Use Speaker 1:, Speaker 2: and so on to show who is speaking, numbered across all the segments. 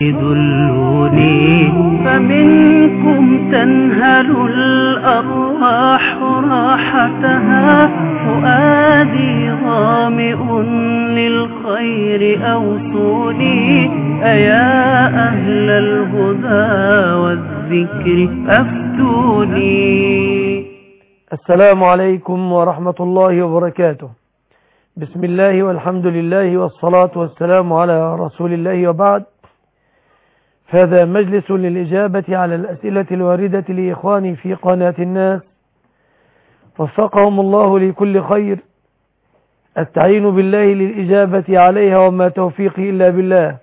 Speaker 1: دلوني فمنكم تنهل الأرواح راحتها، فؤادي ظامئ للخير أوصوني، أيا أهل الهدى والذكر أفتوني.
Speaker 2: السلام عليكم ورحمة الله وبركاته. بسم الله والحمد لله والصلاة والسلام على رسول الله، وبعد. هذا مجلس للإجابة على الأسئلة الواردة لإخواني في قناة الناس، وفقهم الله لكل خير. أستعين بالله للإجابة عليها، وما توفيقي إلا بالله.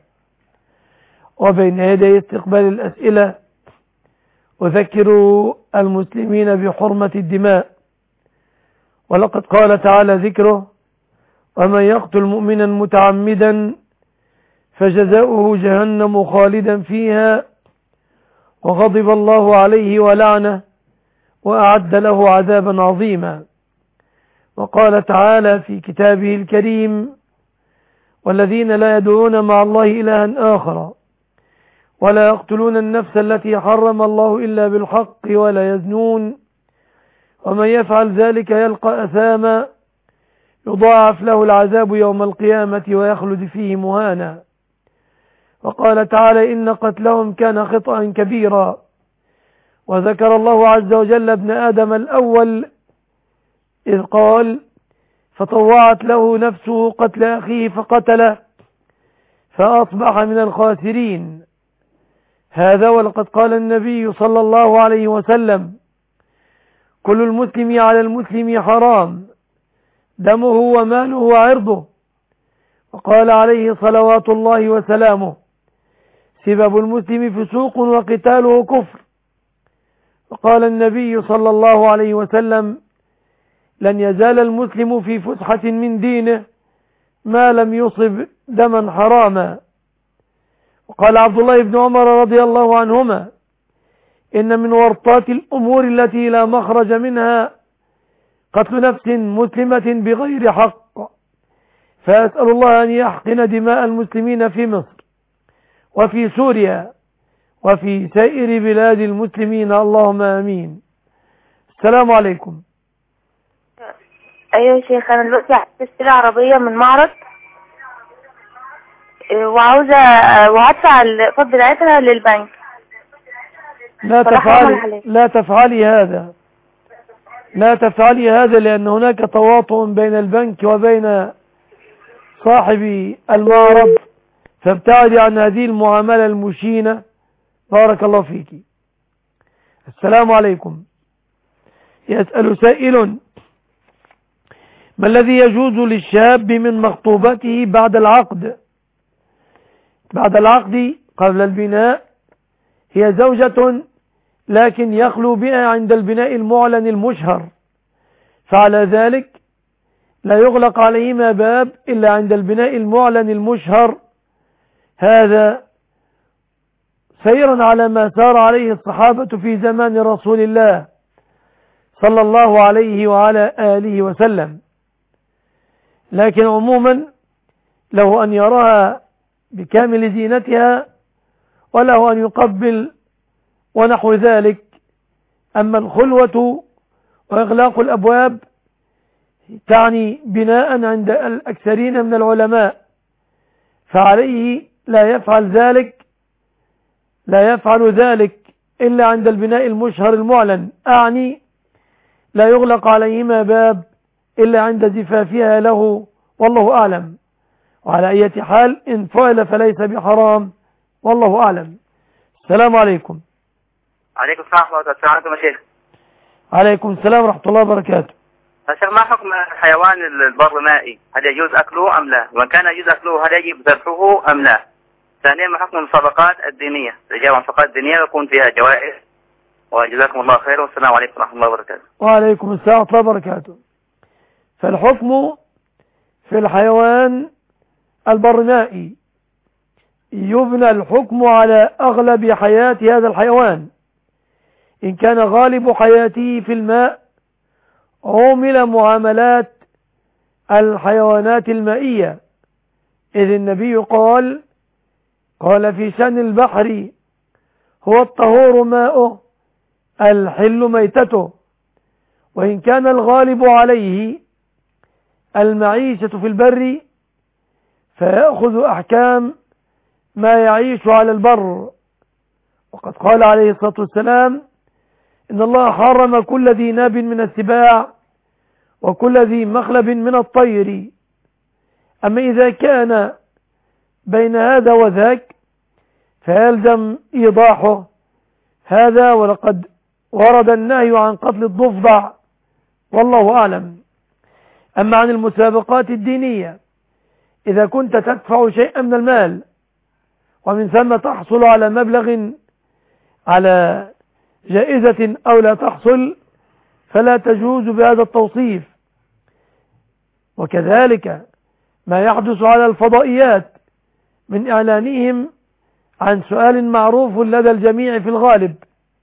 Speaker 2: وبين يدي استقبال الأسئلة أذكر المسلمين بحرمة الدماء، ولقد قال تعالى ذكره: ومن يقتل مؤمنا متعمدا فجزاؤه جهنم خالدا فيها وغضب الله عليه ولعنه وأعد له عذابا عظيما. وقال تعالى في كتابه الكريم: والذين لا يدعون مع الله إلها آخر ولا يقتلون النفس التي حرم الله إلا بالحق ولا يزنون ومن يفعل ذلك يلقى أثاما يضاعف له العذاب يوم القيامة ويخلد فيه مهانا. وقال تعالى: إن قتلهم كان خطأ كبيرا. وذكر الله عز وجل ابن آدم الأول إذ قال: فطوعت له نفسه قتل أخيه فقتله فأصبح من الخاسرين. هذا ولقد قال النبي صلى الله عليه وسلم: كل المسلم على المسلم حرام، دمه وماله وعرضه. وقال عليه صلوات الله وسلامه: سباب المسلم فسوق وقتاله كفر. وقال النبي صلى الله عليه وسلم: لن يزال المسلم في فسحة من دينه ما لم يصب دما حراما. وقال عبد الله بن عمر رضي الله عنهما: إن من ورطات الأمور التي لا مخرج منها قتل نفس مسلمة بغير حق، فأسأل الله أن يحقن دماء المسلمين في مصر وفي سوريا وفي سائر بلاد المسلمين، اللهم آمين. السلام عليكم.
Speaker 3: أيوة يا شيخ، أنا دلوقتي اشتري عربية من معرض وعاوزة وهدفع الأقساط بتاعتها للبنك.
Speaker 2: لا تفعلي هذا، لا تفعلي هذا، لأن هناك تواطؤ بين البنك وبين صاحب المعرض، فابتعدي عن هذه المعاملة المشينة. بارك الله فيك. السلام عليكم. يسأل سائل: ما الذي يجوز للشاب من مخطوبته بعد العقد؟ بعد العقد قبل البناء هي زوجة، لكن يخلو بها عند البناء المعلن المشهر، فعلى ذلك لا يغلق عليهما باب إلا عند البناء المعلن المشهر. هذا سيرا على ما سار عليه الصحابة في زمان رسول الله صلى الله عليه وعلى آله وسلم. لكن عموما له أن يراها بكامل زينتها، وله أن يقبل ونحو ذلك. أما الخلوة وإغلاق الأبواب تعني بناء عند الأكثرين من العلماء، فعليه لا يفعل ذلك إلا عند البناء المشهر المعلن، أعني لا يغلق عليهما باب إلا عند زفافها له، والله أعلم. وعلى أي حال إن فعل فليس بحرام، والله أعلم. السلام عليكم.
Speaker 4: عليكم السلام ورحمة الله وبركاته. يا شيخ.
Speaker 2: عليكم السلام ورحمة الله وبركاته.
Speaker 4: يا شيخ، ما حكم الحيوان البرمائي؟ هل يجوز أكله أم لا؟ وإن كان يجوز أكله هل يجب ذبحه أم لا؟ ثانيا، ما حكم المسابقات الدينية؟ الإجابة عن المسابقات الدينية يكون فيها جوائز. وجزاكم الله خير، والسلام عليكم ورحمة الله وبركاته.
Speaker 2: وعليكم السلام ورحمة الله وبركاته. فالحكم في الحيوان البرمائي يبنى الحكم على أغلب حياة هذا الحيوان. إن كان غالب حياته في الماء عمل معاملات الحيوانات المائية، إذ النبي قال: قال في شأن البحر هو الطهور ماؤه الحل ميتته، وإن كان الغالب عليه المعيشة في البر فيأخذ أحكام ما يعيش على البر. وقد قال عليه الصلاة والسلام إن الله حرم كل ذي ناب من السباع وكل ذي مخلب من الطير. أما إذا كان بين هذا وذاك فيلزم إيضاحه هذا، ولقد ورد النهي عن قتل الضفدع والله أعلم. أما عن المسابقات الدينية إذا كنت تدفع شيئا من المال ومن ثم تحصل على مبلغ على جائزة أو لا تحصل فلا تجوز بهذا التوصيف. وكذلك ما يحدث على الفضائيات من إعلانهم عن سؤال معروف لدى الجميع في الغالب،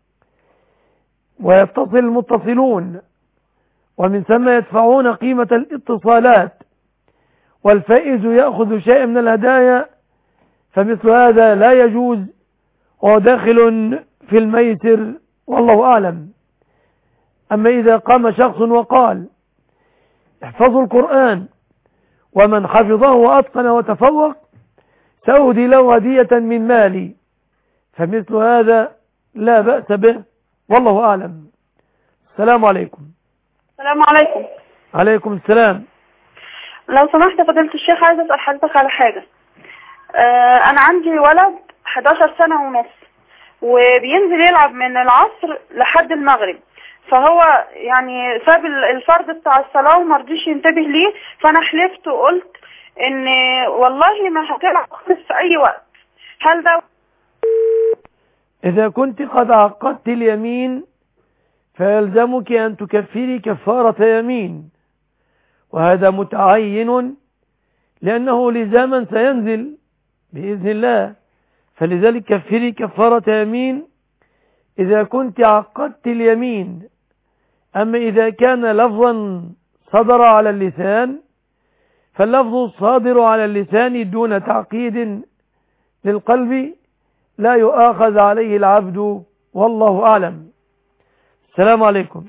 Speaker 2: ويتصل المتصلون ومن ثم يدفعون قيمة الاتصالات والفائز يأخذ شيئا من الهدايا، فمثل هذا لا يجوز وداخل في الميسر والله أعلم. أما إذا قام شخص وقال احفظوا القرآن ومن حفظه وأتقن وتفوق سأهدي له هدية من مالي، فمثل هذا لا بأس به والله أعلم. السلام عليكم.
Speaker 5: السلام عليكم.
Speaker 2: عليكم السلام.
Speaker 5: لو سمحت فضيلة الشيخ عايزة أسأل حضرتك على حاجة. أنا عندي ولد 11 سنة ونص وبينزل يلعب من العصر لحد المغرب، فهو يعني ساب الفرض بتاع الصلاة وما رضيش ينتبه ليه، فأنا حلفت وقلت إن والله ما هتلعب خالص في أي وقت. هل ده
Speaker 2: إذا كنت قد عقدت اليمين فيلزمك أن تكفري كفارة يمين، وهذا متعين لأنه لزاما سينزل بإذن الله، فلذلك كفري كفارة يمين إذا كنت عقدت اليمين. أما إذا كان لفظا صدر على اللسان فاللفظ الصادر على اللسان دون تعقيد للقلب لا يؤاخذ عليه العبد والله أعلم. السلام عليكم.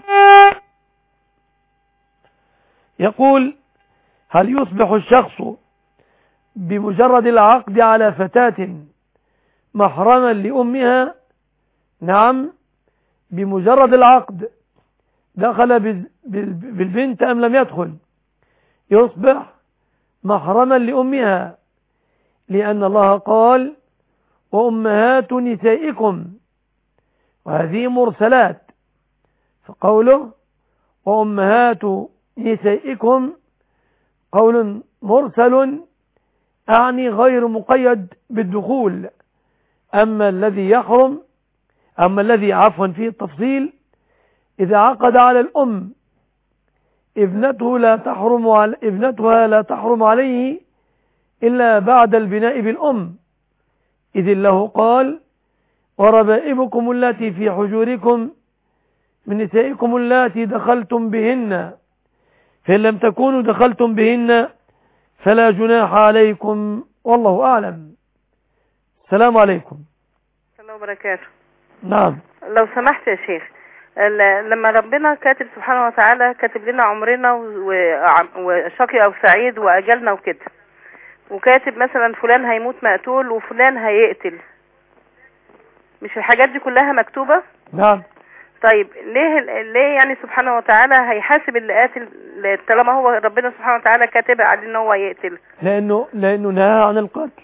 Speaker 2: يقول هل يصبح الشخص بمجرد العقد على فتاة محرما لأمها؟ نعم، بمجرد العقد دخل بالبنت أم لم يدخل يصبح محرما لأمها، لأن الله قال وأمهات نسائكم، وهذه مرسلات، فقوله وأمهات نسائكم قول مرسل أعني غير مقيد بالدخول. أما الذي يحرم فيه التفصيل إذا عقد على الأم ابنتها لا تحرم عليه إلا بعد البناء بالأم، إذ الله قال وربائبكم اللاتي في حجوركم من نسائكم اللاتي دخلتم بهن، فإن لم تكونوا دخلتم بهن فلا جناح عليكم والله أعلم. السلام عليكم.
Speaker 6: السلام وبركاته.
Speaker 2: نعم.
Speaker 6: لو سمحت يا شيخ، لما ربنا كاتب سبحانه وتعالى كاتب لنا عمرنا وشقي أو سعيد وأجلنا وكده، وكاتب مثلا فلان هيموت مقتول وفلان هيقتل، مش الحاجات دي كلها مكتوبة؟
Speaker 2: نعم.
Speaker 6: طيب ليه يعني سبحانه وتعالى هيحاسب اللي قاتل طالما هو ربنا سبحانه وتعالى كاتب عليه ان هو يقتل؟
Speaker 2: لأنه نهى عن القتل،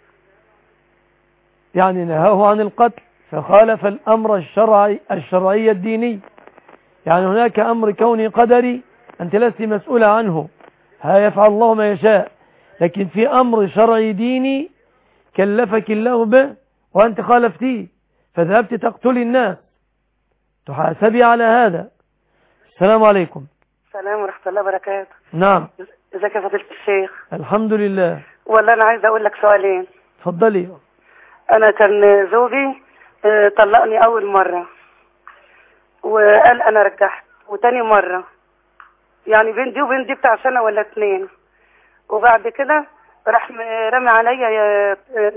Speaker 2: يعني نهاه عن القتل فخالف الأمر الشرعي الديني. يعني هناك أمر كوني قدري أنت لست مسؤولة عنه، يفعل الله ما يشاء، لكن في أمر شرعي ديني كلفك الله به وأنت خالفتيه فذهبت تقتلي الناس، تحاسبي على هذا. السلام عليكم.
Speaker 7: السلام ورحمة الله وبركاته.
Speaker 2: نعم.
Speaker 7: ازيك يا فضيلة الشيخ؟
Speaker 2: الحمد لله.
Speaker 7: والله أنا عايزة أقول لك سؤالين.
Speaker 2: اتفضلي.
Speaker 7: أنا كان زوجي طلقني أول مرة وقال أنا رجعت، وتاني مرة يعني بين دي وبين دي بتاع سنة ولا 2، وبعد كده راح رمي عليا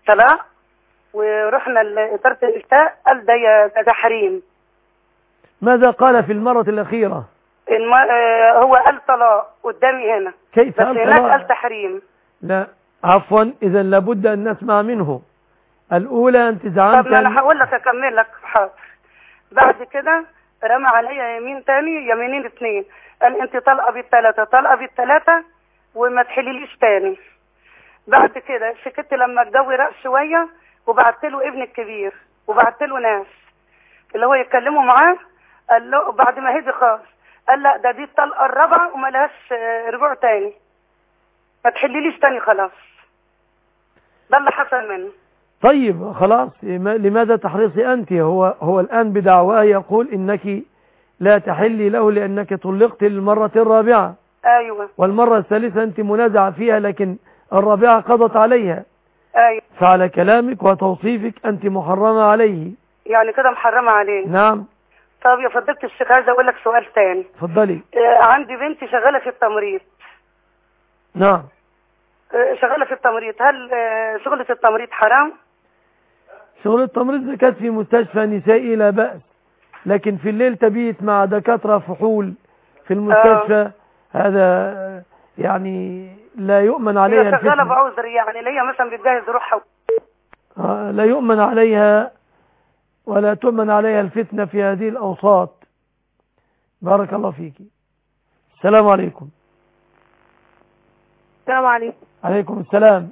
Speaker 7: طلاق، ورحنا لإدارة الإفتاء قال ده تحريم.
Speaker 2: ماذا قال في المرة الأخيرة؟
Speaker 7: هو قال طلاق قدامي هنا،
Speaker 2: كيف
Speaker 7: بس
Speaker 2: قال
Speaker 7: هناك
Speaker 2: طلاق؟
Speaker 7: قال تحريم.
Speaker 2: لا عفوا، إذا لابد أن نسمع منه. الأولى أنت زعمت.
Speaker 7: طب ما أنا هقول لك أكمل لك. حاضر. بعد كده رمى عليا يمين تاني، يمينين 2، قال أنت طالقة بالثلاثة، طالقة بالثلاثة وما تحليليش تاني. بعد كده سكت لما الجو رق شوية، وبعت له ابني الكبير وبعت له ناس اللي هو يتكلموا معاه. قال له بعد ما هدي خالص قال لا ده دي الطلقة الرابعة وما لهاش رجوع تاني، ما تحليليش تاني خلاص. ده اللي حصل منه.
Speaker 2: طيب خلاص، لماذا تحرصي أنت؟ هو الآن بدعواه يقول إنك لا تحلي له لأنك طلقت للمرة الرابعة.
Speaker 7: أيوة.
Speaker 2: والمرة الثالثة أنت منازعة فيها، لكن الرابعة قضت عليها.
Speaker 7: أيوة.
Speaker 2: فعلى كلامك وتوصيفك أنت محرمة عليه.
Speaker 7: يعني كده محرمة عليه.
Speaker 2: نعم.
Speaker 7: طب يا فضيلة الشيخ عايزة أقول لك سؤال تاني.
Speaker 2: اتفضلي.
Speaker 7: عندي بنتي شغالة في التمريض.
Speaker 2: نعم.
Speaker 7: شغالة في التمريض، هل شغلة التمريض حرام؟
Speaker 2: شغل التمريض إذا كانت في مستشفى نسائي لا بأس، لكن في الليل تبيت مع دكاترة فحول في المستشفى هذا يعني لا يؤمن عليها
Speaker 7: هي شغالة
Speaker 2: الفتنة.
Speaker 7: بعذر، يعني اللي هي مثلا بتجهز روحها.
Speaker 2: لا يؤمن عليها ولا تؤمن عليها الفتنة في هذه الأوساط. بارك الله فيك. السلام عليكم.
Speaker 8: السلام عليكم.
Speaker 2: عليكم السلام.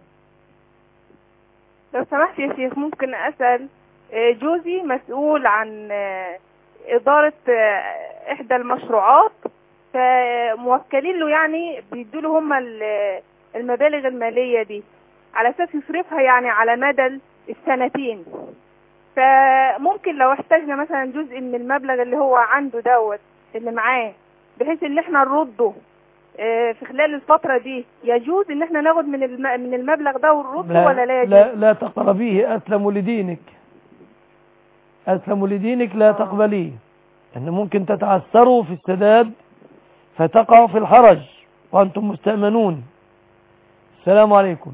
Speaker 8: لو سمحت يا شيخ ممكن أسأل؟ جوزي مسؤول عن إدارة إحدى المشروعات، فموكلين له يعني بيدوا له هم المبالغ المالية دي على أساس يصرفها يعني على مدى السنتين. فممكن لو احتاجنا مثلا جزء من المبلغ اللي هو عنده دوت اللي معاه بحيث ان احنا نرده في خلال الفترة دي، يجوز ان احنا ناخد من المبلغ ده ونرده ولا لا يجوز؟
Speaker 2: لا تقربيه. أسلم لدينك، أسلم لدينك، لا تقبليه، أن ممكن تتعثروا في السداد فتقعوا في الحرج وأنتم مستأمنون. السلام عليكم.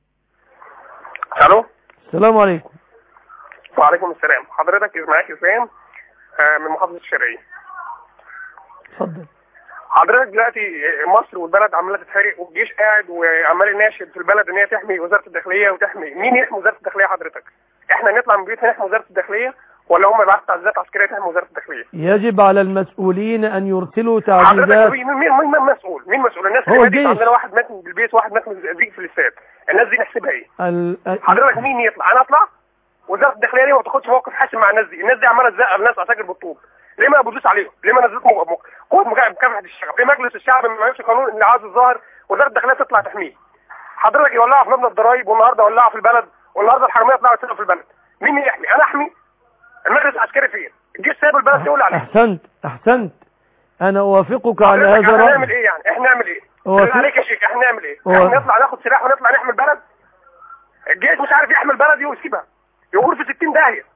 Speaker 9: الو.
Speaker 2: السلام عليكم.
Speaker 9: وعليكم السلام. حضرتك معاك اسلام من محافظة الشرقية.
Speaker 2: اتفضل.
Speaker 9: حضرتك دلوقتي مصر والبلد عماله تتحرق والجيش قاعد وعمال يناشد في البلد ان هي تحمي وزارة الداخلية وتحمي. مين يحمي وزارة الداخلية حضرتك؟ احنا نطلع من بيوتنا نحمي وزارة الداخلية ولا هم يبعثوا تعزيزات عسكرية تحمي وزارة الداخلية؟
Speaker 2: يجب على المسؤولين ان يرسلوا تعزيزات.
Speaker 9: مين مسؤول؟ مين مسؤول؟ الناس
Speaker 2: هو الجيش.
Speaker 9: عندنا واحد مات بالبيت وواحد مات من الزقازيق في الاستاد، الناس دي نحسبها ايه؟ حضرتك مين يطلع؟ انا اطلع؟ وزارة الداخلية ليه ما تاخدش موقف حاسم مع الناس دي؟ الناس دي عماله تزقر الناس عساكر بالطوب. ليه ما بدوس عليهم؟ ليه ما نزلت قوة مكافحة الشغب؟ ليه مجلس الشعب ما يعملش قانون اللي عاوز الظاهر وزارة الداخلية تطلع تحميه؟ حضرتك يولعوا في مبنى الضرايب والنهارده يولعوا في البلد والنهارده الحرامية يطلعوا يسرقوا في البلد. مين يحمي؟ انا احمي؟ المجلس العسكري فين؟ الجيش سايب البلد تولع عليه.
Speaker 2: احسنت. انا اوافقك على هذا الرأي.
Speaker 9: نعمل ايه يعني؟ احنا نعمل ايه؟ بالله عليك يا شيخ احنا نعمل ايه؟ احنا نطلع ناخد سلاح ونطلع نحمي البلد؟ الجيش مش عارف يحمي البلد دي ويسيبها يغور في 60 داهية.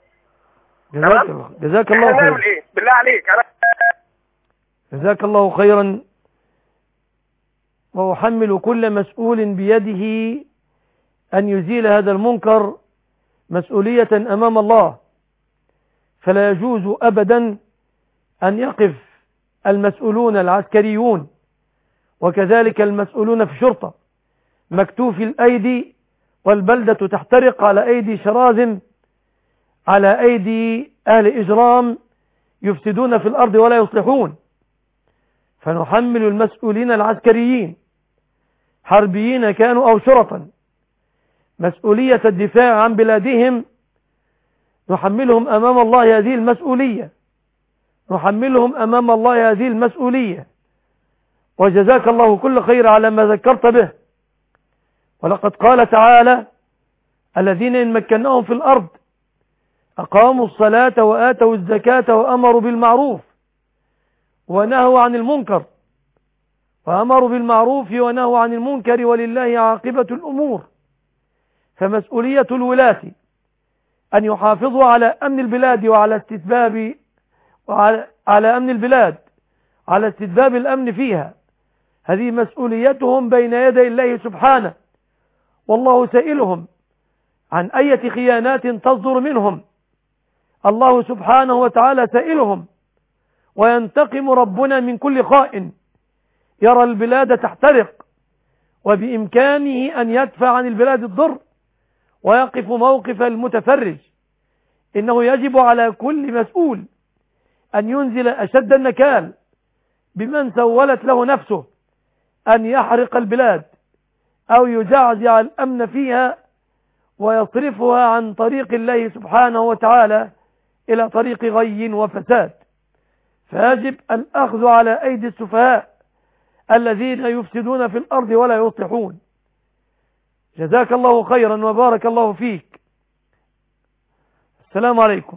Speaker 2: جزاك الله خيرا.
Speaker 9: نعمل ايه بالله عليك؟
Speaker 2: جزاك الله خيرا. وأحمل كل مسؤول بيده أن يزيل هذا المنكر مسؤولية أمام الله، فلا يجوز أبدا أن يقف المسؤولون العسكريون وكذلك المسؤولون في الشرطة مكتوفي الأيدي والبلدة تحترق على أيدي شراذم، على أيدي أهل إجرام يفسدون في الأرض ولا يصلحون. فنحمل المسؤولين العسكريين حربيين كانوا أو شرطا مسؤولية الدفاع عن بلادهم، نحملهم أمام الله هذه المسؤولية، نحملهم أمام الله هذه المسؤولية. وجزاك الله كل خير على ما ذكرت به. ولقد قال تعالى: الذين إن مكناهم في الأرض أقاموا الصلاة وآتوا الزكاة وأمروا بالمعروف ونهوا عن المنكر، وأمروا بالمعروف ونهوا عن المنكر ولله عاقبة الأمور. فمسؤولية الولاة أن يحافظوا على أمن البلاد وعلى استتباب على أمن البلاد، على استتباب الأمن فيها. هذه مسؤوليتهم بين يدي الله سبحانه، والله سائلهم عن أي خيانات تصدر منهم. الله سبحانه وتعالى سائلهم، وينتقم ربنا من كل خائن يرى البلاد تحترق وبإمكانه أن يدفع عن البلاد الضر ويقف موقف المتفرج. إنه يجب على كل مسؤول أن ينزل أشد النكال بمن سولت له نفسه أن يحرق البلاد أو يجعزع الأمن فيها ويصرفها عن طريق الله سبحانه وتعالى إلى طريق غي وفساد. فيجب الأخذ على أيدي السفهاء الذين يفسدون في الأرض ولا يصلحون. جزاك الله خيرا وبارك الله فيك. السلام عليكم.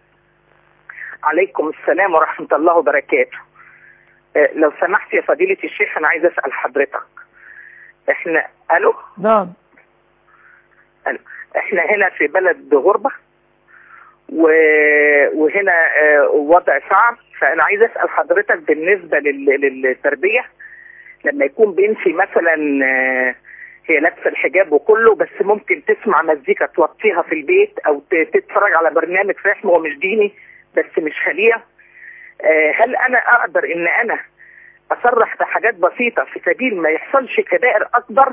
Speaker 10: عليكم السلام ورحمة الله وبركاته. لو سمحت يا فضيلة الشيخ، أنا عايز أسأل حضرتك. ألو؟
Speaker 2: نعم.
Speaker 10: ألو. إحنا هنا في بلد غربة وهنا وضع صعب، فأنا عايز أسأل حضرتك بالنسبة للتربية، لما يكون بنتي مثلا هي لابسه الحجاب وكله، بس ممكن تسمع مزيكا توطيها في البيت او تتفرج على برنامج فاهم هو مش ديني بس مش خليع، هل انا اقدر ان انا اصرح بحاجات بسيطه في سبيل ما يحصلش كبائر اكبر،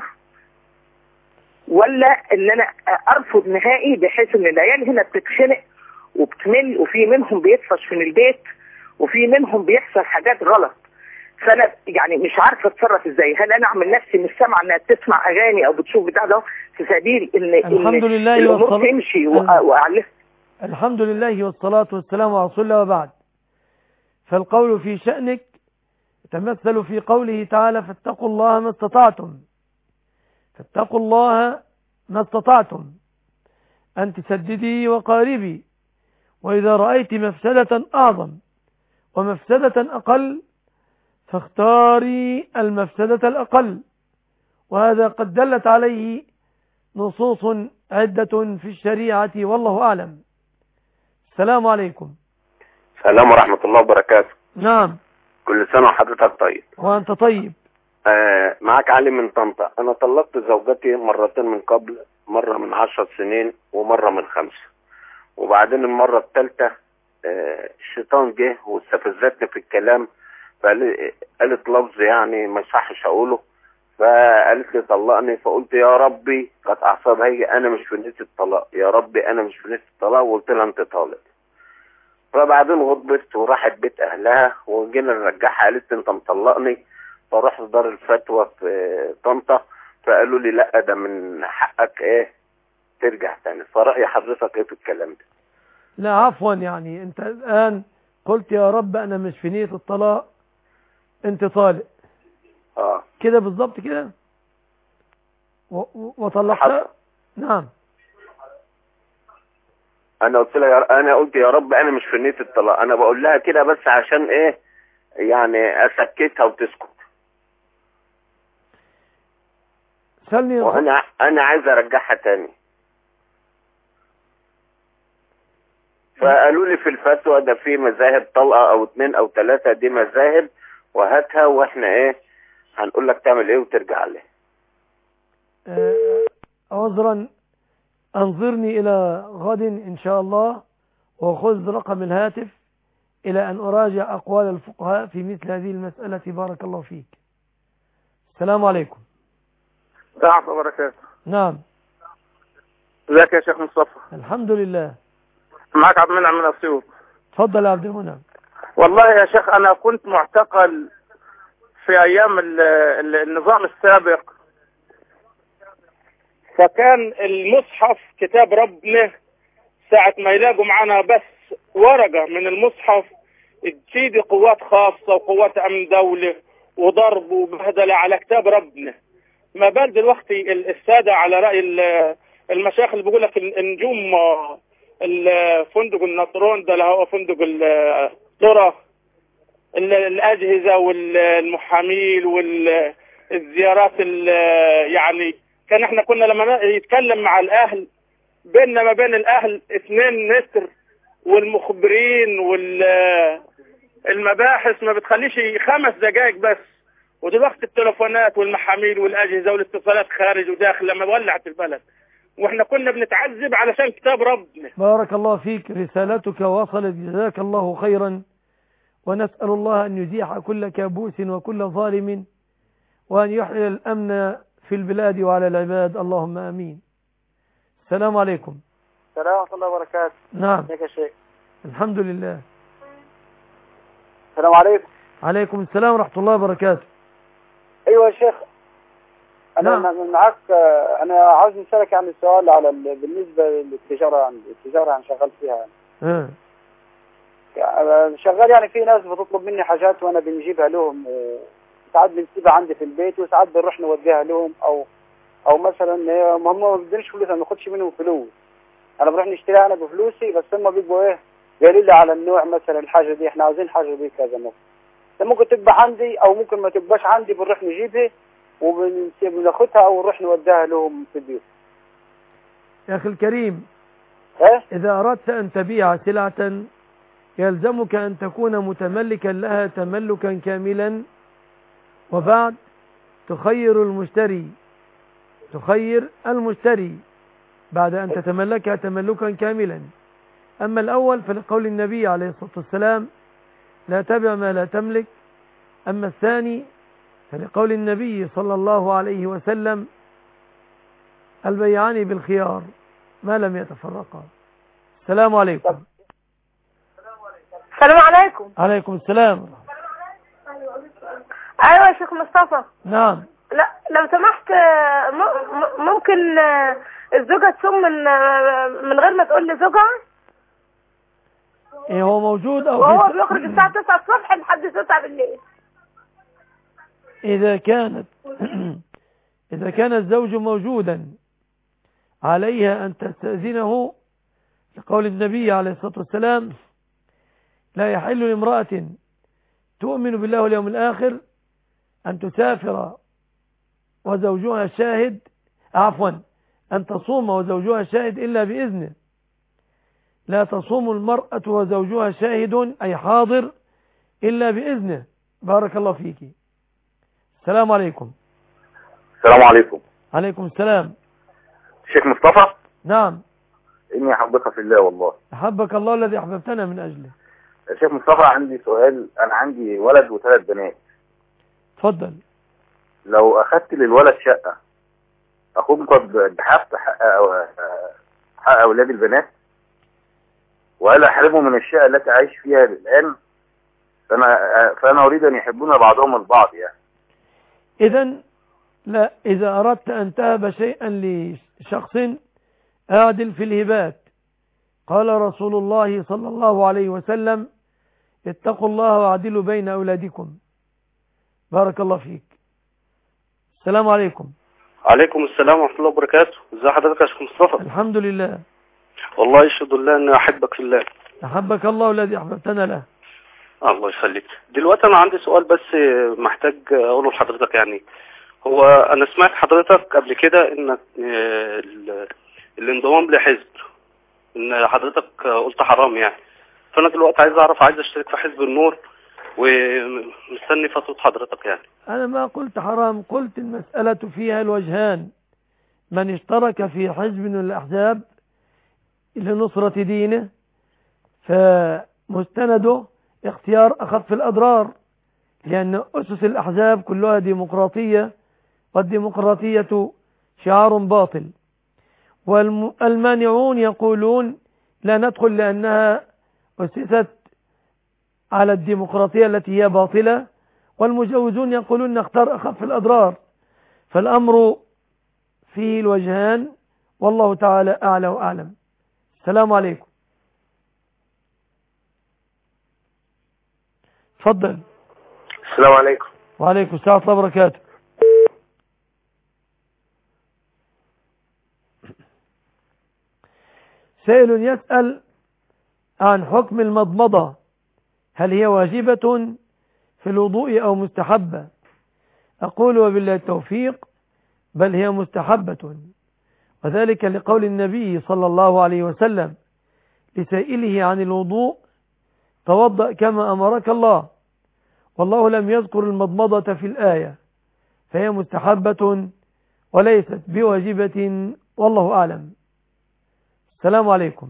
Speaker 10: ولا ان انا ارفض نهائي بحيث ان العيال هنا بتتخنق وبتمل وفي منهم بيطفش من البيت وفي منهم بيحصل حاجات غلط، فانا يعني مش عارفه اتصرف ازاي؟ هل انا اعمل نفسي مش سامعه انها تسمع اغاني او بتشوف بتاع ده في سبيل ان
Speaker 2: الحمد لله
Speaker 10: الامور تمشي واعلف؟
Speaker 2: الحمد لله والصلاه والسلام على رسول الله وبعد. فالقول في شأنك يتمثل في قوله تعالى: فاتقوا الله ما استطعتم. فاتقوا الله ما استطعتم أن تسددي وقاربي، وإذا رأيت مفسدة أعظم ومفسدة أقل فاختاري المفسدة الأقل، وهذا قد دلت عليه نصوص عدة في الشريعة والله أعلم. السلام عليكم.
Speaker 11: السلام ورحمة الله وبركاته.
Speaker 2: نعم.
Speaker 11: كل سنة وحضرتك طيب.
Speaker 2: وأنت طيب.
Speaker 11: معك علي من طنطا. أنا طلقت زوجتي مرتين من قبل، مرة من 10 سنين ومرة من 5، وبعدين المرة الثالثة الشيطان جه واستفزتني في الكلام، فقالت لفظ يعني ما يصحش اقوله، فقالت لي طلقني، فقلت يا ربي قد اعصابها هي، انا مش في نية الطلاق، يا ربي انا مش في نية الطلاق، وقلت لها انت طالق. فبعدين غضبت وراحت بيت اهلها وجينا نرجعها، قالت لي انت مطلقني، فرحت دار الفتوى في طنطا فقالوا لي لا ده من حقك ايه ترجع تاني. فرأي حضرتك ايه في الكلام ده؟
Speaker 2: لا عفوا، يعني انت الان قلت يا رب انا مش في نية الطلاق، انت طالق كده بالظبط كده وطلقتها. نعم.
Speaker 11: انا قلت يا رب انا مش في نية الطلاق، انا بقول لها كده بس عشان ايه يعني اسكتها وتسكت.
Speaker 2: سألني
Speaker 11: وانا عايز ارجعها تاني، فقالوا لي في الفتوى ده في مذاهب طلقة او 2 أو 3، دي مذاهب وهاتها واحنا ايه هنقول لك تعمل ايه وترجع لي.
Speaker 2: عذرا انظرني الى غد ان شاء الله وخذ رقم الهاتف الى ان اراجع اقوال الفقهاء في مثل هذه المسألة. بارك الله فيك. السلام عليكم.
Speaker 9: ورحمة الله وبركاته.
Speaker 2: نعم.
Speaker 9: ازيك يا شيخ مصطفى؟
Speaker 2: الحمد لله.
Speaker 9: معك عبد المنعم من اسيوط.
Speaker 2: اتفضل يا عبد المنعم.
Speaker 9: والله يا شيخ انا كنت معتقل في ايام النظام السابق، فكان المصحف كتاب ربنا ساعة ما يلاقوا معنا بس ورقة من المصحف تفيد قوات خاصة وقوات امن دولة وضرب وبهدلة على كتاب ربنا. ما بال دلوقتي السادة على رأي المشايخ اللي بيقول لك النجوم الفندق النطرون ده اللي هو فندق الذرة، الأجهزة والمحاميل والزيارات، يعني كان احنا كنا لما يتكلم مع الأهل بيننا ما بين الأهل 2 متر، والمخبرين والمباحث ما بتخليش 5 دقائق بس، ودلوقتي التليفونات والمحاميل والأجهزة والاتصالات خارج وداخل لما ولعت البلد.
Speaker 12: واحنا كنا بنتعذب علشان كتاب ربنا.
Speaker 2: بارك الله فيك، رسالتك وصلت، جزاك الله خيرا، ونسأل الله أن يزيح كل كابوس وكل ظالم، وأن يحيي الأمن في البلاد وعلى العباد، اللهم آمين. السلام عليكم.
Speaker 13: السلام ورحمة الله وبركاته.
Speaker 2: نعم.
Speaker 13: ازيك يا شيخ؟
Speaker 2: الحمد لله.
Speaker 13: السلام عليكم.
Speaker 2: عليكم السلام ورحمة الله وبركاته.
Speaker 13: ايوه يا شيخ، انا معك. انا عاوز نسألك عن السؤال على بالنسبة للتجارة، التجارة انا شغال فيها. يعني شغال، يعني في ناس بتطلب مني حاجات وانا بنجيبها لهم، ساعات بنسيبها عندي في البيت وساعات بنروح نوديها لهم، او مثلا هم ما بيدونيش فلوس، انا ما باخدش منهم فلوس، انا بروح نشتريها انا بفلوسي، بس هم بيبقوا ايه قالوا لي على النوع، مثلا الحاجة دي احنا عاوزين حاجة دي كذا مثلا، ممكن تبقى عندي او ممكن ما تبقاش عندي، بنروح نجيبها وبناخدها او نروح نوديها لهم في البيوت.
Speaker 2: يا اخي الكريم، اذا اردت ان تبيع سلعة يلزمك ان تكون متملكا لها تملكا كاملا، وبعد تخير المشتري بعد ان تتملكها تملكا كاملا. اما الاول فلقول النبي عليه الصلاة والسلام لا تبع ما لا تملك، اما الثاني فلقول النبي صلى الله عليه وسلم البيعان بالخيار ما لم يتفرقا. السلام عليكم.
Speaker 14: السلام عليكم.
Speaker 2: عليكم السلام.
Speaker 14: ايوه يا شيخ مصطفى.
Speaker 2: نعم.
Speaker 14: لا لو سمحت، ممكن الزوجة تصوم من غير ما تقول لزوجها؟
Speaker 2: ايه هو موجود او
Speaker 14: وهو بيخرج الساعة 9 الصبح لحد 9 بالليل.
Speaker 2: إذا كان الزوج موجودا عليها أن تستأذنه، لقول النبي عليه الصلاة والسلام لا يحل لامرأة تؤمن بالله واليوم الآخر أن تسافر وزوجها شاهد، أن تصوم وزوجها شاهد إلا بإذنه. لا تصوم المرأة وزوجها شاهد أي حاضر إلا بإذنه. بارك الله فيك. السلام عليكم.
Speaker 15: السلام عليكم.
Speaker 2: عليكم السلام.
Speaker 15: شيخ مصطفى.
Speaker 2: نعم.
Speaker 15: إني أحبك في الله والله.
Speaker 2: أحبك الله الذي أحببتنا من أجله.
Speaker 15: شيخ مصطفى عندي سؤال، أنا عندي ولد وثلاث بنات.
Speaker 2: اتفضل.
Speaker 15: لو أخدت للولد شقة أكون قد بحثت حق أولاد البنات، وهل أحرمه من الشقة التي عايش فيها الآن؟ فأنا أريد أن يحبون بعضهم البعض يعني.
Speaker 2: إذا أردت أن تهب شيئا لشخص أعدل في الهبات. قال رسول الله صلى الله عليه وسلم اتقوا الله واعدلوا بين أولادكم. بارك الله فيك. السلام عليكم.
Speaker 16: عليكم السلام ورحمة الله وبركاته. ازي حضرتك يا شيخ مصطفى؟
Speaker 2: الحمد لله.
Speaker 16: والله يشهد الله أن أحبك في الله.
Speaker 2: أحبك الله الذي أحببتنا له.
Speaker 16: الله يخليك. دلوقتي أنا عندي سؤال بس محتاج أقوله لحضرتك. يعني هو أنا سمعت حضرتك قبل كده إنك الانضمام لحزب، إن حضرتك قلت حرام يعني. فأنا دلوقتي عايز أشترك في حزب النور ومستني فتوى حضرتك يعني.
Speaker 2: أنا ما قلت حرام، قلت المسألة فيها الوجهان. من اشترك في حزب من الأحزاب لنصرة دينه فمستنده اختيار أخف الأضرار، لأن أسس الأحزاب كلها ديمقراطية، والديمقراطية شعار باطل. والمانعون يقولون لا ندخل لأنها أسست على الديمقراطية التي هي باطلة، والمجوزون يقولون نختار أخف الأضرار. فالأمر فيه الوجهان، والله تعالى أعلى وأعلم. السلام عليكم. تفضل.
Speaker 15: السلام عليكم.
Speaker 2: وعليكم السلام ورحمة الله وبركاته. سائل يسأل عن حكم المضمضة، هل هي واجبة في الوضوء أو مستحبة؟ أقول وبالله التوفيق بل هي مستحبة، وذلك لقول النبي صلى الله عليه وسلم لسائله عن الوضوء توضأ كما أمرك الله، والله لم يذكر المضمضة في الآية، فهي مستحبة وليست بواجبة والله أعلم. السلام عليكم.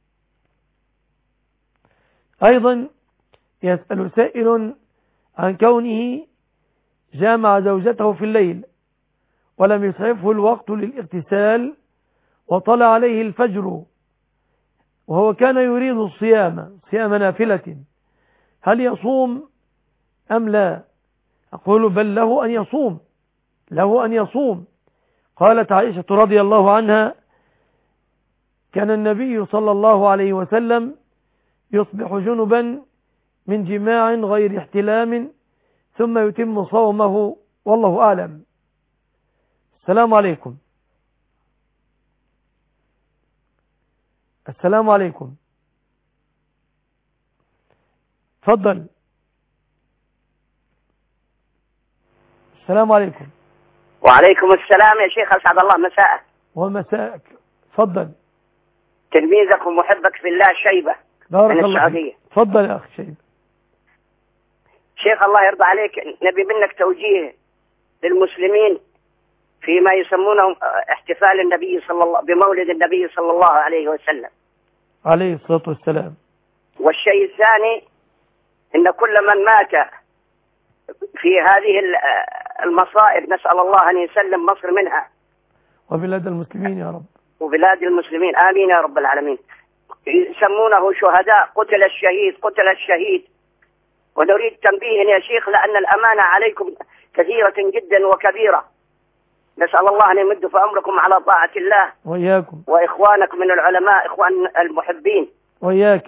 Speaker 2: أيضا يسأل سائل عن كونه جامع زوجته في الليل ولم يسعفه الوقت للاغتسال وطلع عليه الفجر وهو كان يريد الصيام نافلة، هل يصوم أم لا؟ أقول بل له أن يصوم. قالت عائشة رضي الله عنها: كان النبي صلى الله عليه وسلم يصبح جنبا من جماع غير احتلام ثم يتم صومه والله أعلم. السلام عليكم. السلام عليكم. تفضل. السلام عليكم.
Speaker 17: وعليكم السلام يا شيخ، أسعد الله مساءك.
Speaker 2: ومساءك. تفضل.
Speaker 17: تلميذك ومحبك في الله شيبة من السعودية.
Speaker 2: تفضل يا أخي شيبة.
Speaker 17: شيخ الله يرضى عليك، نبي منك توجيه للمسلمين فيما يسمونه احتفال النبي بمولد النبي صلى الله عليه وسلم
Speaker 2: عليه الصلاة والسلام.
Speaker 17: والشيء الثاني إن كل من مات في هذه المصائب نسأل الله أن يسلم مصر منها
Speaker 2: وبلاد المسلمين يا رب،
Speaker 17: وبلاد المسلمين آمين يا رب العالمين. يسمونه شهداء، قتل الشهيد. ونريد تنبيه يا شيخ لأن الأمانة عليكم كثيرة جدا وكبيرة، نسأل الله أن يمد في أمركم على طاعة الله
Speaker 2: وإياكم
Speaker 17: وإخوانك من العلماء، إخوان المحبين
Speaker 2: وإياك.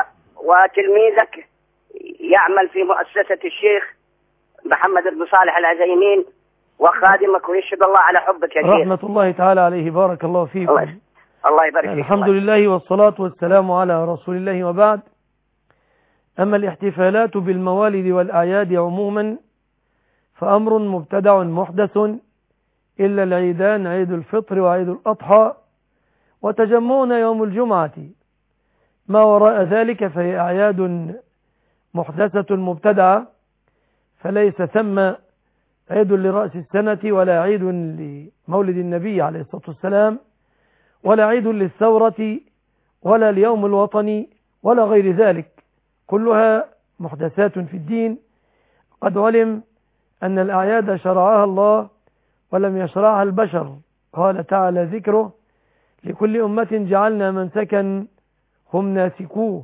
Speaker 17: وتلميذك يعمل في مؤسسة الشيخ محمد بن صالح العزيمين وخادمك، ويشهد الله على حبك يا شيخ.
Speaker 2: رحمة الله تعالى عليه. بارك الله فيكم.
Speaker 17: الله يبارك فيك.
Speaker 2: الحمد لله والصلاة والسلام على رسول الله، وبعد. أما الاحتفالات بالموالد والأعياد عموما فأمر مبتدع محدث إلا العيدان، عيد الفطر وعيد الأضحى، وتجمعنا يوم الجمعة. ما وراء ذلك فهي أعياد محدثة مبتدعة، فليس ثم عيد لرأس السنة ولا عيد لمولد النبي عليه الصلاة والسلام ولا عيد للثورة ولا اليوم الوطني ولا غير ذلك، كلها محدثات في الدين. قد علم أن الأعياد شرعها الله ولم يشرعها البشر. قال تعالى ذكره: لكل أمة جعلنا منسكا هم ناسكوه.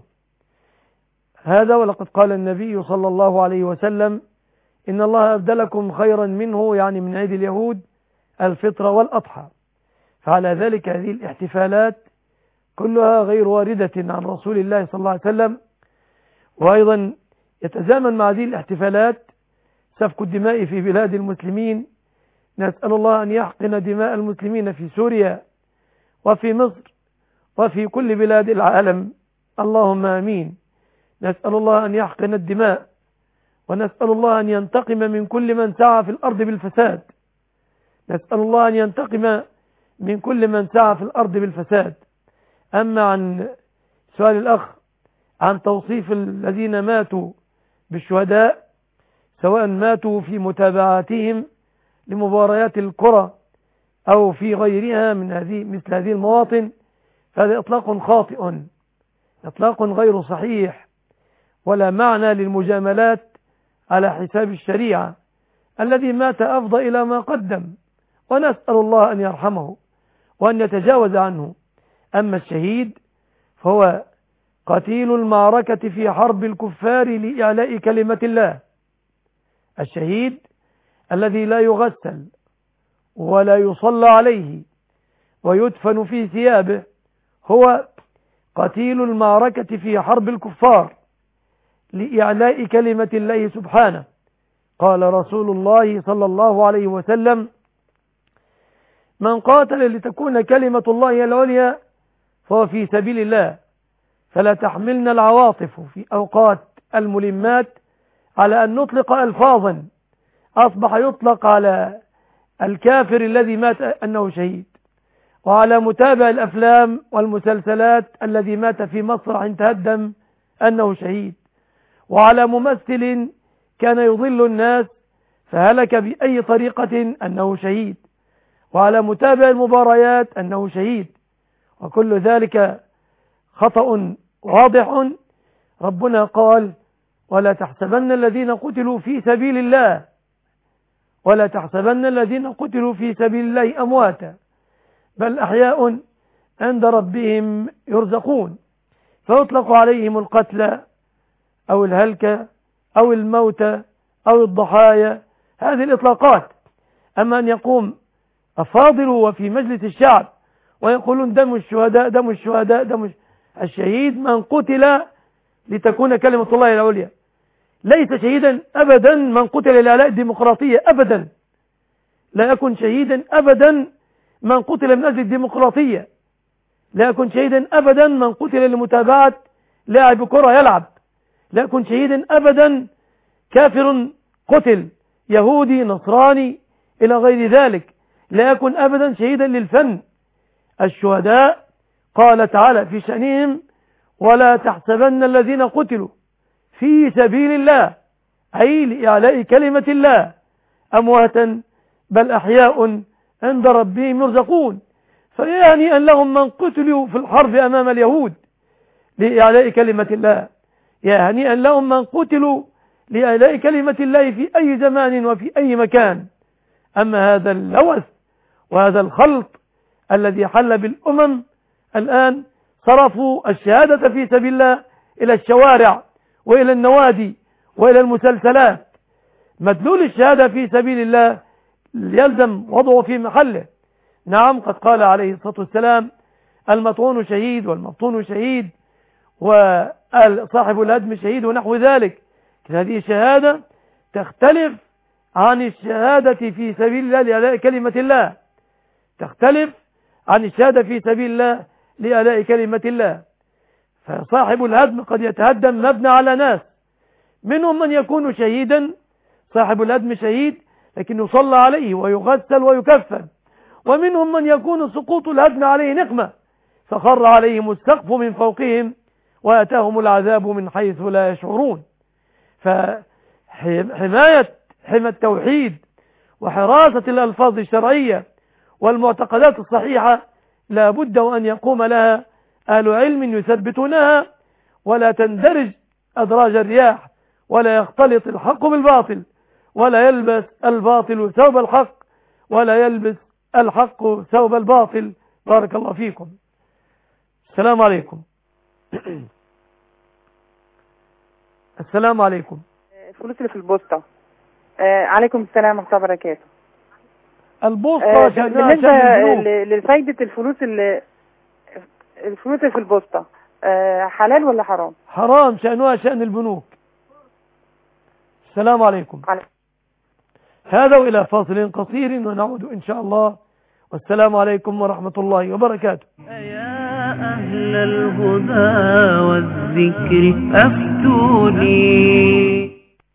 Speaker 2: هذا ولقد قال النبي صلى الله عليه وسلم: إن الله أبدلكم خيرا منه، يعني من عيد اليهود، الفطر والأضحى. فعلى ذلك هذه الاحتفالات كلها غير واردة عن رسول الله صلى الله عليه وسلم. وأيضا يتزامن مع هذه الاحتفالات سفك الدماء في بلاد المسلمين. نسأل الله أن يحقن دماء المسلمين في سوريا وفي مصر وفي كل بلاد العالم، اللهم آمين. نسأل الله أن يحقن الدماء، ونسأل الله أن ينتقم من كل من سعى في الأرض بالفساد. نسأل الله أن ينتقم من كل من سعى في الأرض بالفساد. أما عن سؤال الأخ عن توصيف الذين ماتوا بالشهداء، سواء ماتوا في متابعاتهم لمباريات الكرة أو في غيرها من مثل هذه المواطن، فهذا إطلاق خاطئ، إطلاق غير صحيح، ولا معنى للمجاملات على حساب الشريعة. الذي مات أفضى إلى ما قدم، ونسأل الله أن يرحمه وأن يتجاوز عنه. أما الشهيد فهو قتيل المعركة في حرب الكفار لإعلاء كلمة الله. الشهيد الذي لا يغسل ولا يصلى عليه ويدفن في ثيابه هو قتيل المعركة في حرب الكفار لإعلاء كلمة الله سبحانه. قال رسول الله صلى الله عليه وسلم: من قاتل لتكون كلمة الله العليا فهو في سبيل الله. فلا تحملنا العواطف في أوقات الملمات على أن نطلق ألفاظا أصبح يطلق على الكافر الذي مات أنه شهيد، وعلى متابع الأفلام والمسلسلات الذي مات في مسرح تهدم أنه شهيد، وعلى ممثل كان يضل الناس فهلك بأي طريقة أنه شهيد، وعلى متابع المباريات أنه شهيد، وكل ذلك خطأ واضح. ربنا قال: ولا تحسبن الذين قتلوا في سبيل الله ولا تحسبن الذين قتلوا في سبيل الله أمواتا بل أحياء عند ربهم يرزقون. فيطلق عليهم القتلى أو الهلكة أو الموتى أو الضحايا، هذه الإطلاقات. أما أن يقوم أفاضل وفي مجلس الشعب ويقولون دم الشهداء دم الشهداء دم الشهيد من قتل لتكون كلمة الله العليا، ليس شهيدا أبدا من قتل لإعلاء الديمقراطية أبدا، لا يكون شهيدا أبدا من قتل من أجل الديمقراطية، لا يكون شهيدا أبدا من قتل لمتابعة لاعب كرة يلعب، لا يكون شهيدا أبدا كافر قتل، يهودي نصراني إلى غير ذلك، لا يكون أبدا شهيدا للفن. الشهداء قال تعالى في شأنهم: ولا تحسبن الذين قتلوا في سبيل الله، أي لإعلاء كلمة الله، أمواتا بل أحياء عند ربهم يرزقون. فيا هنيئا لهم من قتلوا في الحرب أمام اليهود لإعلاء كلمة الله، يا هنيئا لهم من قتلوا لإعلاء كلمة الله في أي زمان وفي أي مكان. أما هذا اللوث وهذا الخلط الذي حل بالأمم الآن، صرفوا الشهادة في سبيل الله إلى الشوارع وإلى النوادي وإلى المسلسلات. مدلول الشهادة في سبيل الله يلزم وضعه في محله. نعم، قد قال عليه الصلاة والسلام: المطعون شهيد والمبطون شهيد وصاحب الهدم شهيد ونحو ذلك. هذه شهادة تختلف عن الشهادة في سبيل الله لإعلاء كلمة الله، تختلف عن الشهادة في سبيل الله لإعلاء كلمة الله. فصاحب الهدم قد يتهدم مبنى على ناس، منهم من يكون شهيدا، صاحب الهدم شهيد لكن يصلى عليه ويغسل ويكفن، ومنهم من يكون سقوط الهدم عليه نقمة، فخر عليهم السقف من فوقهم وأتاهم العذاب من حيث لا يشعرون. فحماية التوحيد وحراسة الألفاظ الشرعية والمعتقدات الصحيحة لا بد وأن يقوم لها أهل علم يثبتونها، ولا تندرج أدراج الرياح، ولا يختلط الحق بالباطل، ولا يلبس الباطل ثوب الحق، ولا يلبس الحق ثوب الباطل. بارك الله فيكم. السلام عليكم. السلام عليكم.
Speaker 18: الفلوس اللي في البوسطة. عليكم السلام ورحمة الله وبركاته.
Speaker 2: البوسطة
Speaker 18: بالنسبة لفايدة الفلوس اللي في البوسطة، حلال ولا حرام؟
Speaker 2: حرام، شأنها شأن البنوك. السلام عليكم. هذا وإلى فاصل قصير ونعود إن شاء الله، والسلام عليكم ورحمة الله وبركاته.
Speaker 1: يا أهل الهدى والذكر أفتوني.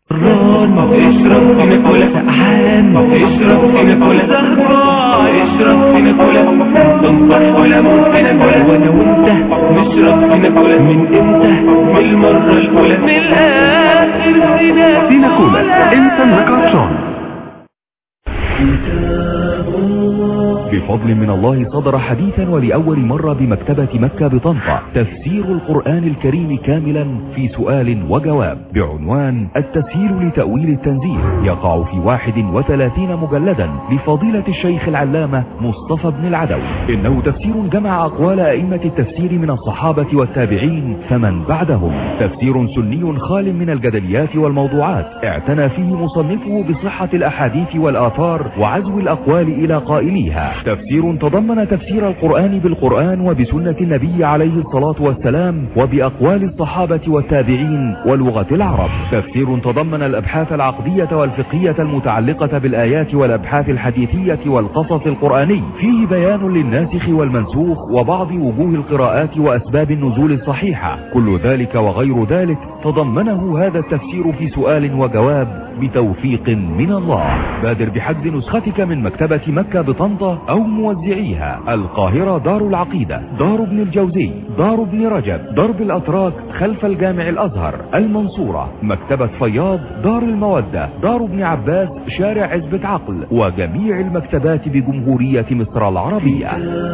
Speaker 1: اشرب في مقولة سقعان، اشرب في مقولة زهراء، اشرب في مقولة تنصح ولا ممكن أقولة، وانا وانت نشرب في مقولة من امتى؟ من المرة الأولى، من الآخر سيناكولا انت المكرتشون.
Speaker 19: بفضل من الله صدر حديثا ولأول مرة بمكتبة مكة بطنطا تفسير القرآن الكريم كاملا في سؤال وجواب بعنوان التسهيل لتأويل التنزيل، يقع في 31 مجلدا لفضيلة الشيخ العلامة مصطفى بن العدوي. إنه تفسير جمع أقوال أئمة التفسير من الصحابة والتابعين فمن بعدهم، تفسير سني خال من الجدليات والموضوعات، اعتنى فيه مصنفه بصحة الأحاديث والآثار وعزو الأقوال إلى قائليها. تفسير تضمن تفسير القرآن بالقرآن وبسنة النبي عليه الصلاة والسلام وبأقوال الصحابة والتابعين ولغة العرب. تفسير تضمن الأبحاث العقدية والفقهية المتعلقة بالآيات والأبحاث الحديثية والقصص القرآني، فيه بيان للناسخ والمنسوخ وبعض وجوه القراءات وأسباب النزول الصحيحة. كل ذلك وغير ذلك تضمنه هذا التفسير في سؤال وجواب بتوفيق من الله. بادر بحجز نسختك من مكتبة مكة بطنطا أو موزعيها: القاهرة دار العقيدة، دار ابن الجوزي، دار ابن رجب، درب الأتراك خلف الجامع الأزهر، المنصورة، مكتبة فياض، دار المودة، دار ابن عباس، شارع عزبة عقل، وجميع المكتبات بجمهورية مصر العربية.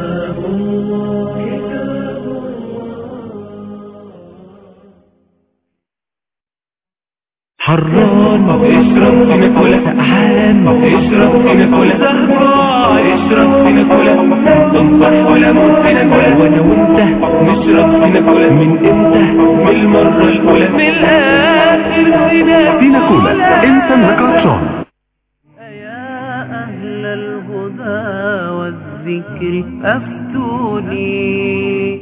Speaker 1: حران اشرب في نكولة سقعان اشرب في نكولة زهران اشرب في نكولة تنطح ولا موت في نكولة وانا وانت نشرب في نكولة من امتى من المرة الاولى من الاخر في نكولة
Speaker 19: انت النكاتشون.
Speaker 20: يا اهل الهدى والذكر افتوني.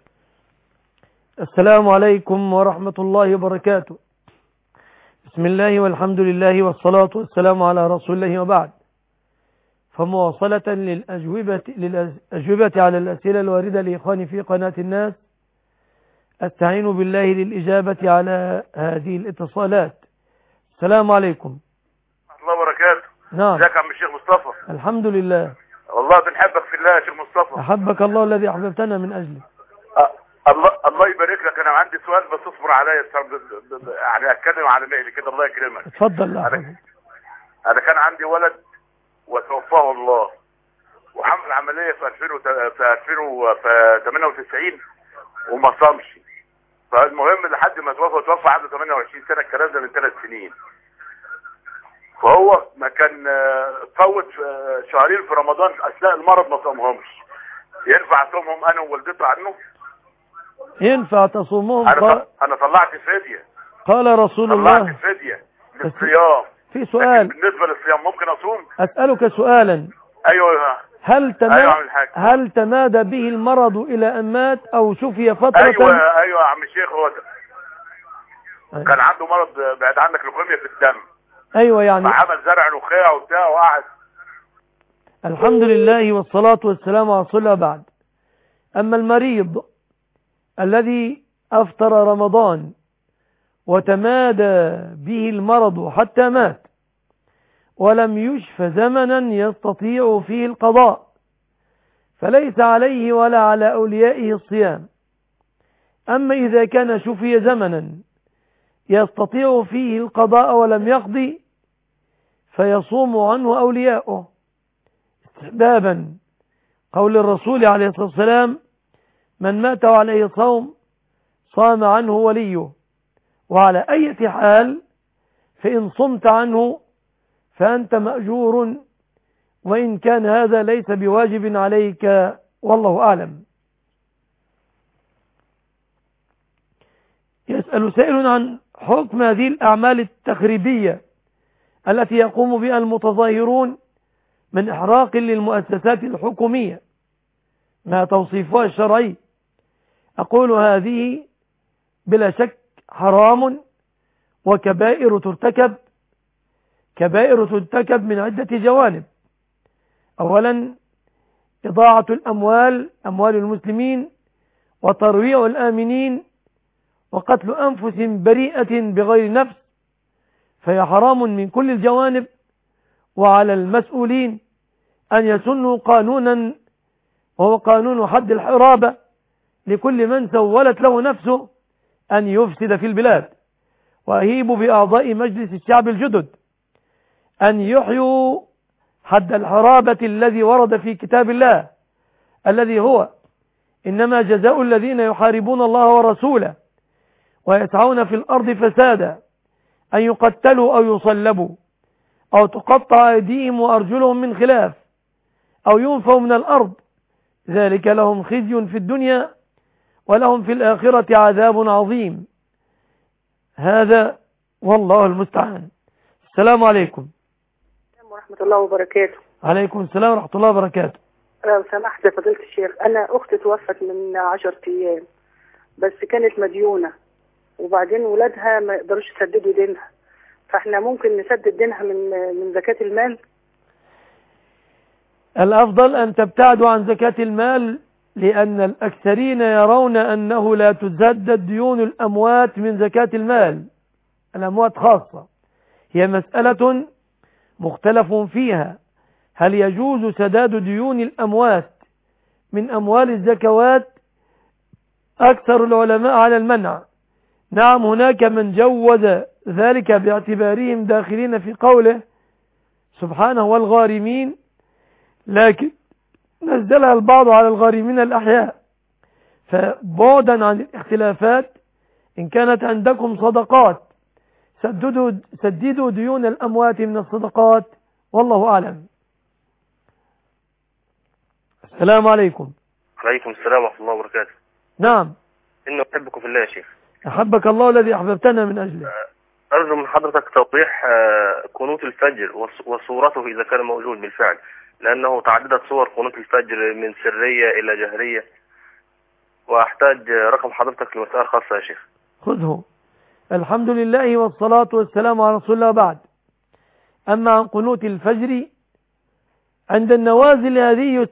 Speaker 2: السلام عليكم ورحمة الله وبركاته. بسم الله والحمد لله والصلاة والسلام على رسول الله وبعد. فمواصلة للأجوبة على الأسئلة الواردة لإخواني في قناة الناس، أستعين بالله للإجابة على هذه الاتصالات. السلام عليكم.
Speaker 21: الله وبركاته.
Speaker 2: نعم.
Speaker 21: ازيك يا عم الشيخ مصطفى؟
Speaker 2: الحمد لله.
Speaker 21: والله بنحبك في الله يا شيخ مصطفى.
Speaker 2: أحبك الله الذي أحببتنا من أجله.
Speaker 21: الله يبارك لك. انا عندي سؤال بس اصبر عليا، يعني اتكلم على مهلي كده. الله يكرمك.
Speaker 2: اتفضل.
Speaker 21: انا كان عندي ولد وتوفاه الله، وعمل عمليه في 2098 وما صامش. فالمهم لحد ما توفى عنده 28 سنه، الكلام ده من 3 سنين. فهو ما كان فوت شهرين في رمضان اثناء المرض ما صامهمش. ينفع اصومهم انا ووالدته عنه؟
Speaker 2: ينفع تصومهم؟
Speaker 21: انا طلعت فدية.
Speaker 2: قال رسول الله
Speaker 21: طلعت فدية للصيام.
Speaker 2: في سؤال
Speaker 21: بالنسبة للصيام ممكن اصوم؟
Speaker 2: اسألك سؤالا.
Speaker 21: ايوه.
Speaker 2: هل تمادى به المرض الى ان مات او شفي فترة؟
Speaker 21: ايوه يا عم الشيخ. هو كان عنده مرض بعد عنك لوكيميا في الدم.
Speaker 2: ايوه يعني
Speaker 21: فعمل زرع نخاع وبتاع وقعد.
Speaker 2: الحمد لله والصلاة والسلام على رسول الله. بعد، اما المريض الذي أفطر رمضان وتمادى به المرض حتى مات ولم يشف زمنا يستطيع فيه القضاء، فليس عليه ولا على أوليائه الصيام. أما إذا كان شفي زمنا يستطيع فيه القضاء ولم يقضي فيصوم عنه أولياؤه استحبابا، قول الرسول عليه الصلاة والسلام: من مات عليه صوم صام عنه وليه. وعلى أي حال فإن صمت عنه فأنت مأجور، وإن كان هذا ليس بواجب عليك، والله أعلم. يسأل سائل عن حكم هذه الأعمال التخريبية التي يقوم بها المتظاهرون من إحراق للمؤسسات الحكومية، ما توصيفها الشرعي. أقول هذه بلا شك حرام وكبائر ترتكب من عدة جوانب. أولا، إضاعة أموال المسلمين وترويع الآمنين وقتل أنفس بريئة بغير نفس، فهي حرام من كل الجوانب. وعلى المسؤولين أن يسنوا قانونا، وهو قانون حد الحرابة، لكل من سولت له نفسه أن يفسد في البلاد. وأهيب بأعضاء مجلس الشعب الجدد أن يحيوا حد الحرابة الذي ورد في كتاب الله، الذي هو: إنما جزاء الذين يحاربون الله ورسوله ويسعون في الأرض فسادا أن يقتلوا أو يصلبوا أو تقطع أيديهم وأرجلهم من خلاف أو ينفوا من الأرض، ذلك لهم خزي في الدنيا ولهم في الآخرة عذاب عظيم. هذا والله المستعان. السلام عليكم
Speaker 22: ورحمة الله وبركاته.
Speaker 2: عليكم السلام ورحمة الله وبركاته.
Speaker 22: لو سمحت يا فضيلة الشيخ، أنا أختي توفت من 10 أيام، بس كانت مديونة، وبعدين ولادها ما يقدروش يسددوا دينها، فاحنا ممكن نسدد دينها من زكاة المال؟
Speaker 2: الأفضل أن تبتعدوا عن زكاة المال، لأن الأكثرين يرون أنه لا تسدد ديون الأموات من زكاة المال، الأموات خاصة، هي مسألة مختلف فيها، هل يجوز سداد ديون الأموات من أموال الزكوات؟ أكثر العلماء على المنع. نعم، هناك من جوز ذلك باعتبارهم داخلين في قوله سبحانه والغارمين، لكن نزلها البعض على الغارمين الأحياء. فبعدا عن الاختلافات، إن كانت عندكم صدقات سددوا ديون الأموات من الصدقات، والله أعلم. السلام عليكم.
Speaker 3: عليكم السلام ورحمة الله وبركاته.
Speaker 2: نعم.
Speaker 3: إنه أحبكم في الله يا شيخ.
Speaker 2: أحبك الله الذي أحببتنا من أجله.
Speaker 3: أرجو من حضرتك توضيح قنوت الفجر وصورته إذا كان موجود بالفعل، لأنه تعددت صور قنوت الفجر من سرية إلى جهرية، وأحتاج رقم حضرتك لمسألة خاصة يا شيخ.
Speaker 2: خذه. الحمد لله والصلاة والسلام على رسول الله. بعد، أما عن قنوت الفجر عند النوازل هذه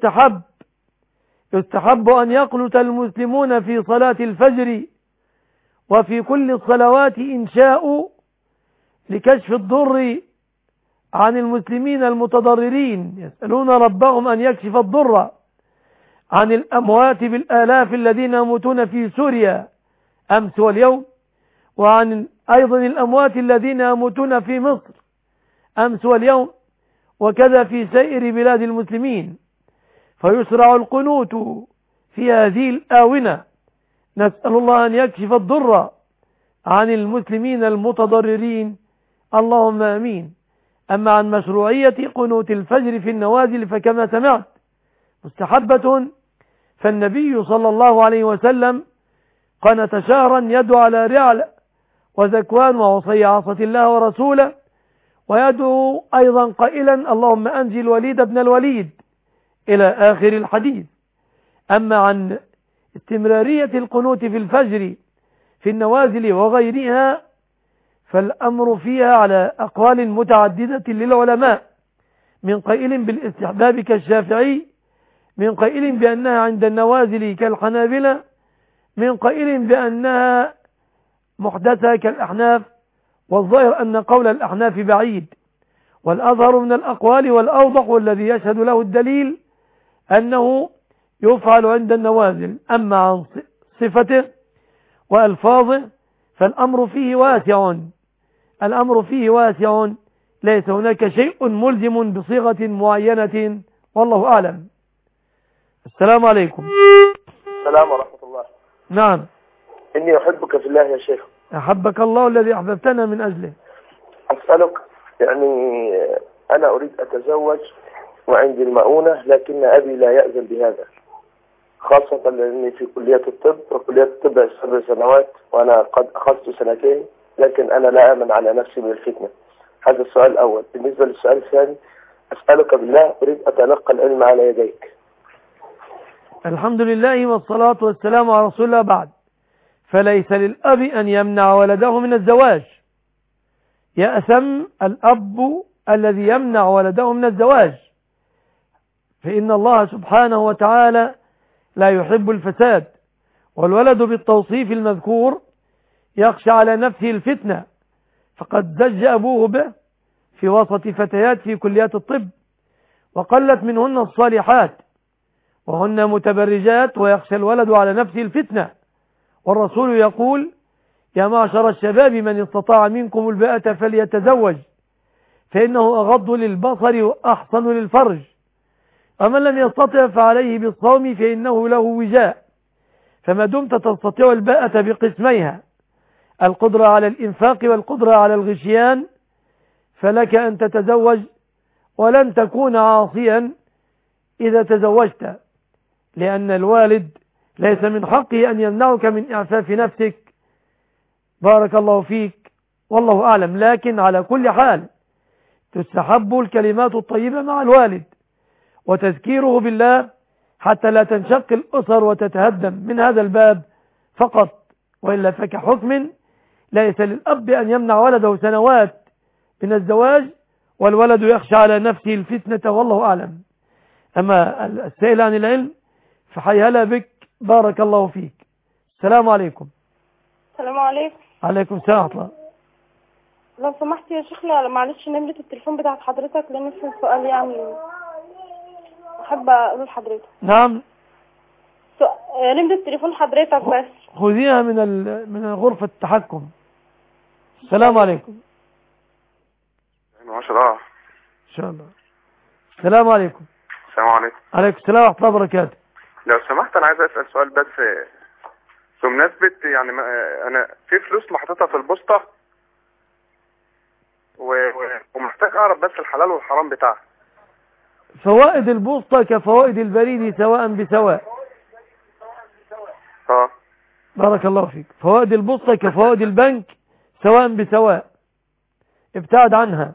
Speaker 2: يستحب أن يقنت المسلمون في صلاة الفجر وفي كل الصلوات إن شاءوا، لكشف الضر عن المسلمين المتضررين، يسألون ربهم أن يكشف الضر عن الأموات بالآلاف الذين يموتون في سوريا أمس واليوم، وعن أيضا الأموات الذين يموتون في مصر أمس واليوم، وكذا في سائر بلاد المسلمين. فيشرع القنوت في هذه الآونة، نسأل الله أن يكشف الضر عن المسلمين المتضررين، اللهم آمين. أما عن مشروعية قنوت الفجر في النوازل فكما سمعت مستحبة، فالنبي صلى الله عليه وسلم قنت شهرا يدعو على رعل وذكوان وعصي عصة الله ورسوله، ويدعو أيضا قائلا اللهم أنجي الوليد بن الوليد إلى آخر الحديث. أما عن استمرارية القنوت في الفجر في النوازل وغيرها فالأمر فيها على أقوال متعددة للعلماء، من قائل بالاستحباب كالشافعي، من قائل بأنها عند النوازل كالحنابلة، من قائل بأنها محدثة كالأحناف، والظاهر أن قول الأحناف بعيد، والأظهر من الأقوال والأوضح والذي يشهد له الدليل أنه يفعل عند النوازل. أما عن صفته وألفاظه فالأمر فيه واسع، ليس هناك شيء ملزم بصيغة معينة، والله أعلم. السلام عليكم.
Speaker 4: السلام ورحمة الله.
Speaker 2: نعم.
Speaker 4: إني أحبك في الله يا شيخ.
Speaker 2: أحبك الله الذي أحببتنا من أجله.
Speaker 4: أسألك، يعني أنا أريد أتزوج وعندي المؤونة، لكن أبي لا يأذن بهذا، خاصة لأني في كلية الطب، وكلية الطب 7 سنوات وأنا قد أخذت 2، لكن أنا لا آمن على نفسي من الفتنة. هذا السؤال الأول. بالنسبة للسؤال الثاني، أسألك بالله، أريد أتلقى العلم على يديك.
Speaker 2: الحمد لله والصلاة والسلام على رسول الله. بعد، فليس للأب أن يمنع ولده من الزواج. يأثم الأب الذي يمنع ولده من الزواج، فإن الله سبحانه وتعالى لا يحب الفساد، والولد بالتوصيف المذكور يخشى على نفسه الفتنة، فقد زج أبوه به في وسط فتيات في كليات الطب، وقلت منهن الصالحات وهن متبرجات، ويخشى الولد على نفسه الفتنة. والرسول يقول يا معشر الشباب من استطاع منكم الباءة فليتزوج، فإنه أغض للبصر وأحصن للفرج، ومن لم يستطع فعليه بالصوم فإنه له وجاء. فما دمت تستطيع الباءة بقسميها، القدرة على الإنفاق والقدرة على الغشيان، فلك أن تتزوج، ولن تكون عاصيا إذا تزوجت، لأن الوالد ليس من حقه أن يمنعك من إعفاف نفسك. بارك الله فيك، والله أعلم. لكن على كل حال تستحب الكلمات الطيبة مع الوالد وتذكيره بالله حتى لا تنشق الأسر وتتهدم من هذا الباب فقط، وإلا فكحكم ليس للأب أن يمنع ولده سنوات من الزواج والولد يخشى على نفسه الفتنة، والله أعلم. أما السائل عن العلم فحيهلا بك، بارك الله فيك. السلام عليكم.
Speaker 23: السلام عليكم.
Speaker 2: عليكم السلام ورحمة الله.
Speaker 14: لو سمحت يا شيخنا معلش نمرة التليفون بتاعت حضرتك لان في سؤال يعني احب اقول لحضرتك.
Speaker 2: نعم.
Speaker 14: نمرة تليفون حضرتك بس.
Speaker 2: خذيها من غرفة التحكم. السلام عليكم.
Speaker 5: 10
Speaker 2: ان شاء الله. السلام عليكم.
Speaker 5: السلام عليكم.
Speaker 2: عليكم السلام ورحمة الله وبركاته.
Speaker 5: لو سمحت انا عايز اسال سؤال بس بمناسبة يعني انا في فلوس محطوطة في البوسطة ومحتاج اعرف بس الحلال والحرام بتاعها.
Speaker 2: فوائد البوسطة كفوائد البريد سواء بسواء. بارك الله فيك. فوائد البوسطة كفوائد البنك سواء بسواء، ابتعد عنها.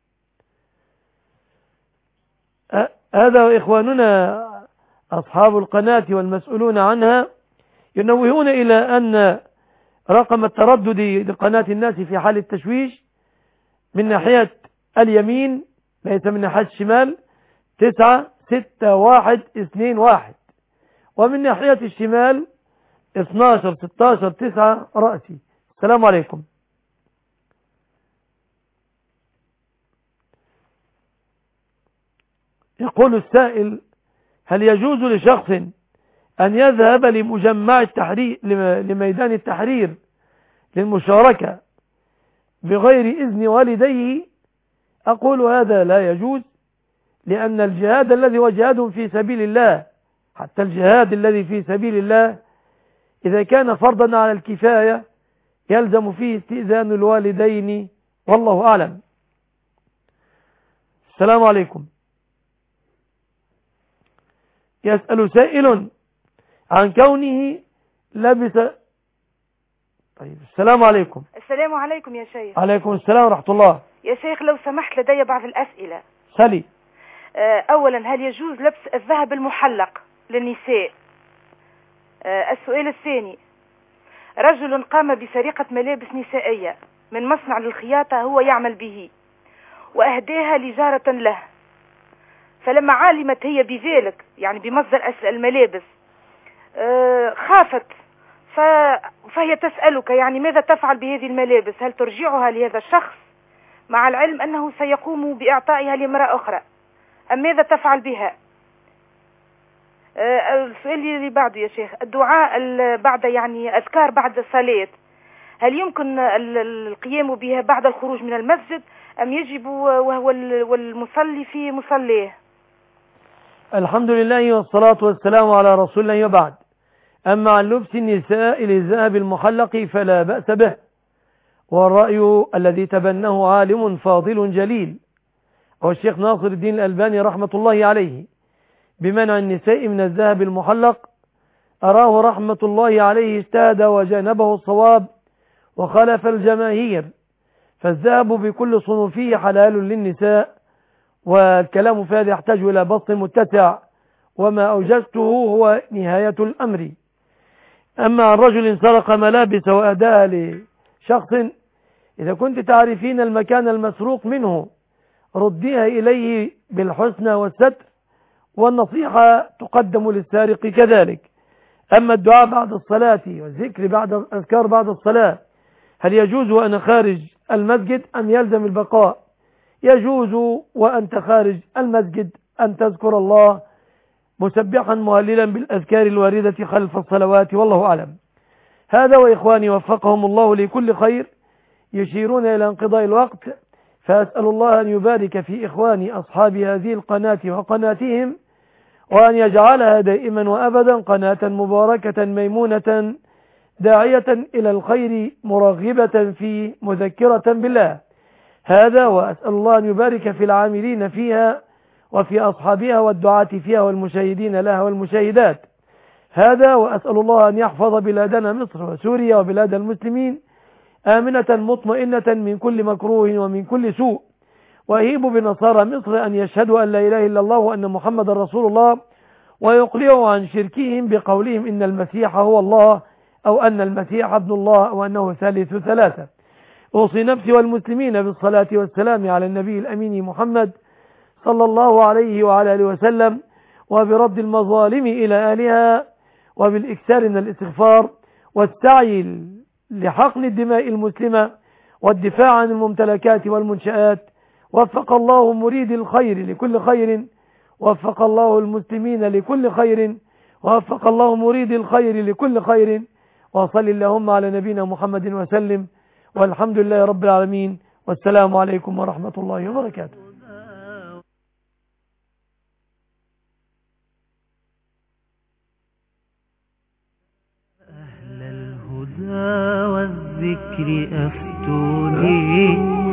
Speaker 2: هذا إخواننا أصحاب القناة والمسؤولون عنها ينوهون إلى أن رقم التردد لقناة الناس في حال التشويش من ناحية اليمين ليس من ناحية الشمال 96121، ومن ناحية الشمال 1216 رأسي. السلام عليكم. يقول السائل: هل يجوز لشخص أن يذهب لمجمع التحرير لميدان التحرير للمشاركة بغير إذن والديه؟ أقول هذا لا يجوز، لأن الجهاد الذي هو جهاد في سبيل الله، حتى الجهاد الذي في سبيل الله إذا كان فرضا على الكفاية يلزم فيه استئذان الوالدين، والله أعلم. السلام عليكم. يسأل سائل عن كونه لبس. طيب السلام عليكم.
Speaker 6: السلام عليكم يا شيخ.
Speaker 2: عليكم السلام ورحمة الله.
Speaker 6: يا شيخ لو سمحت لدي بعض الأسئلة.
Speaker 2: سلي.
Speaker 6: أولا هل يجوز لبس الذهب المحلق للنساء؟ السؤال الثاني: رجل قام بسرقة ملابس نسائية من مصنع للخياطة هو يعمل به وأهداها لجارة له، فلما علمت هي بذلك يعني بمصدر الملابس خافت، فهي تسألك يعني ماذا تفعل بهذه الملابس؟ هل ترجعها لهذا الشخص مع العلم أنه سيقوم بإعطائها لامرأة أخرى أم ماذا تفعل بها؟ السؤال اللي بعده يا شيخ: الدعاء بعد يعني أذكار بعد الصلاة هل يمكن القيام بها بعد الخروج من المسجد أم يجب وهو المصلي في مصليه؟
Speaker 2: الحمد لله والصلاة والسلام على رسول الله، وبعد. أما عن لبس النساء للذهب المحلق فلا بأس به، والرأي الذي تبناه عالم فاضل جليل هو الشيخ ناصر الدين الألباني رحمة الله عليه بمنع النساء من الذهب المحلق. أراه رحمة الله عليه اجتهد وجانبه الصواب وخالف الجماهير، فالذهب بكل صنوفه حلال للنساء، والكلام في هذا يحتاج إلى بسط متسع، وما أوجزته هو نهاية الأمر. أما عن رجل سرق ملابس وأداها لشخص، إذا كنت تعرفين المكان المسروق منه رديها إليه بالحسنى والستر، والنصيحة تقدم للسارق كذلك. أما الدعاء بعد الصلاة والذكر بعد الأذكار بعد الصلاة هل يجوز وأنا خارج المسجد أم يلزم البقاء؟ يجوز وأنت خارج المسجد أن تذكر الله مسبحا مهللا بالأذكار الواردة خلف الصلوات، والله أعلم. هذا وإخواني وفقهم الله لكل خير يشيرون إلى انقضاء الوقت، فأسأل الله أن يبارك في إخواني أصحاب هذه القناة وقناتهم، وأن يجعلها دائما وأبدا قناة مباركة ميمونة داعية إلى الخير مرغبة فيه مذكرة بالله. هذا وأسأل الله أن يبارك في العاملين فيها وفي أصحابها والدعاة فيها والمشاهدين لها والمشاهدات. هذا وأسأل الله أن يحفظ بلادنا مصر وسوريا وبلاد المسلمين آمنة مطمئنة من كل مكروه ومن كل سوء، وأهيب بنصارى مصر أن يشهدوا أن لا إله إلا الله وأن محمد رسول الله، ويقلعوا عن شركهم بقولهم إن المسيح هو الله أو أن المسيح ابن الله أو أنه ثالث ثلاثة. أوصي نفسي والمسلمين بالصلاة والسلام على النبي الأمين محمد صلى الله عليه وعلى آله وسلم، وبرد المظالم إلى أهلها، وبالإكثار من الاستغفار والسعي لحقن الدماء المسلمة، والدفاع عن الممتلكات والمنشآت. وفق الله مريد الخير لكل خير، وفق الله المسلمين لكل خير، ووفق الله مريد الخير لكل خير. وصل اللهم على نبينا محمد وسلم، والحمد لله رب العالمين، والسلام عليكم ورحمة الله وبركاته.
Speaker 20: أهل الهدى والذكر أفتوني